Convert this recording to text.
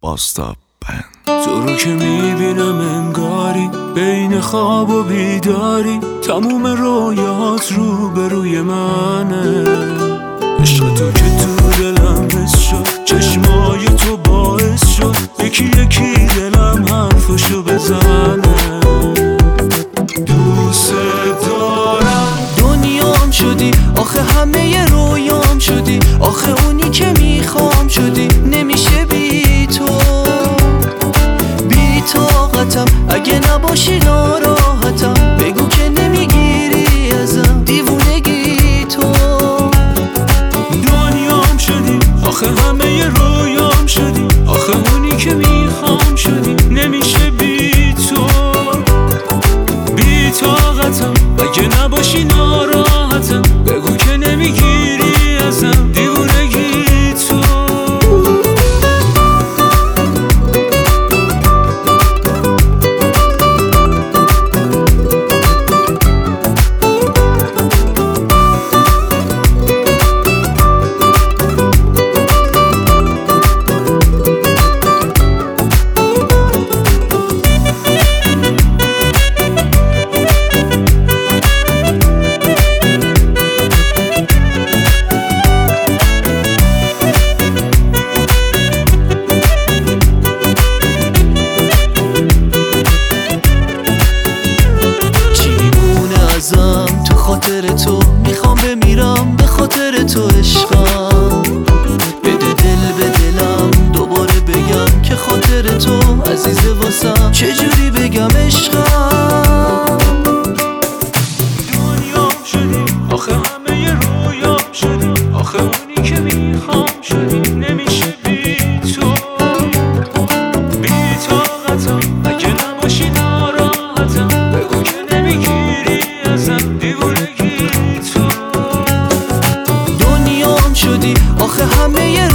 باستاب بند. تو رو که میبینم انگاری بین خواب و بیداری، تموم رویات روبروی منه. عشق تو که تو دلم حس شد، چشمای تو باعث شد یکی یکی دلم حرفشو بزنه. دوست دارم دنیام شدی، آخه همه رویام شدی، آخه اونی که میخوام شدی. نمیشه بی تو، بی طاقتم، اگه نباشی ناراحتم. بگو که نمیگیری ازم دیوونگی تو. دنیام شدی، آخه همه رویام شدی، آخه اونی که میخوام شدی. نمیشه بی تو، بی طاقتم، اگه نباشی ناراحتم. بگو که نمیگیری ازم دیوونگی تو. تو خاطر تو میخوام بمیرم، به خاطر تو عشقم. بده دل به دلم دوباره بگم که خاطر تو عزیزه واسم. چجوری بگم عشقم؟ دنیام شدی، آخه همه رویام شدی، آخه اونی که میخوام شدی. نمیشه بی تو، بی طاقتم، اگه نباشی ناراحتم. بگو که نمیگیری ازم دیوونگی تو. دنیام شدی، آخه همه